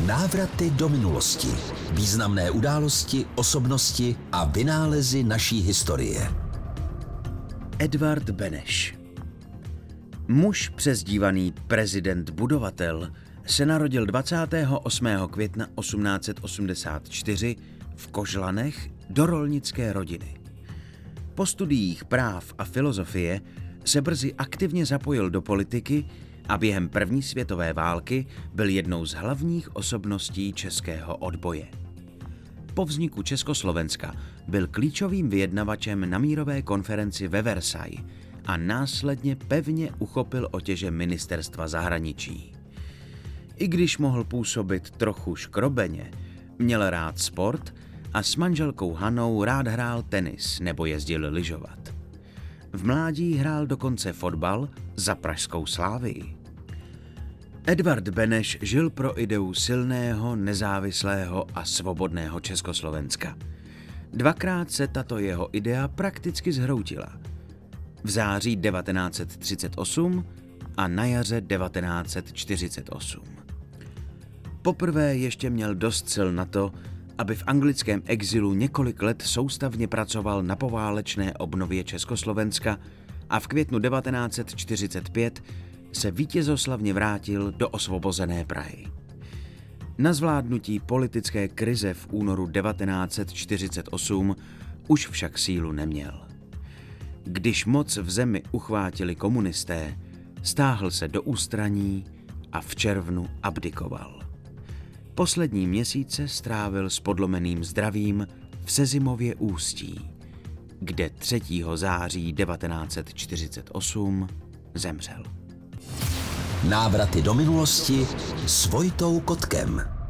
Návraty do minulosti. Významné události, osobnosti a vynálezy naší historie. Edvard Beneš. Muž přezdívaný prezident budovatel se narodil 28. května 1884 v Kožlanech do rolnické rodiny. Po studiích práv a filozofie se brzy aktivně zapojil do politiky a během první světové války byl jednou z hlavních osobností českého odboje. Po vzniku Československa byl klíčovým vyjednavačem na mírové konferenci ve Versailles a následně pevně uchopil otěže ministerstva zahraničí. I když mohl působit trochu škrobeně, měl rád sport a s manželkou Hanou rád hrál tenis nebo jezdil lyžovat. V mládí hrál dokonce fotbal za pražskou Slavii. Edvard Beneš žil pro ideu silného, nezávislého a svobodného Československa. Dvakrát se tato jeho idea prakticky zhroutila. V září 1938 a na jaře 1948. Poprvé ještě měl dost sil na to, aby v anglickém exilu několik let soustavně pracoval na poválečné obnově Československa a v květnu 1945 se vítězoslavně vrátil do osvobozené Prahy. Na zvládnutí politické krize v únoru 1948 už však sílu neměl. Když moc v zemi uchvátili komunisté, stáhl se do ústraní a v červnu abdikoval. Poslední měsíce strávil s podlomeným zdravím v Sezimově Ústí, kde 3. září 1948 zemřel. Návraty do minulosti s Vojtou Kotkem.